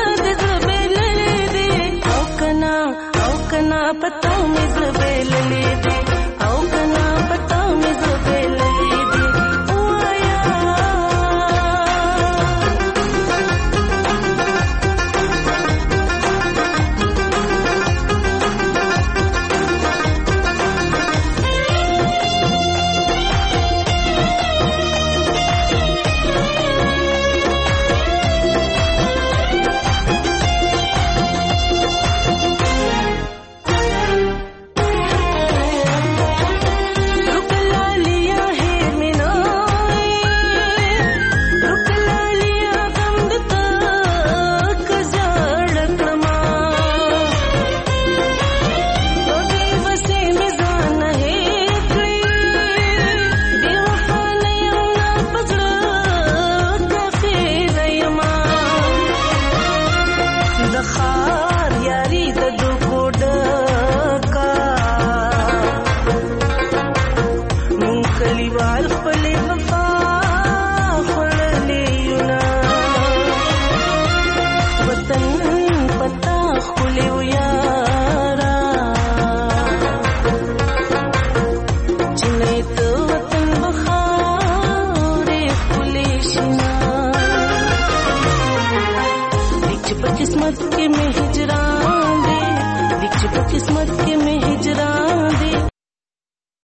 Speaker 9: पता में ज़बेल ले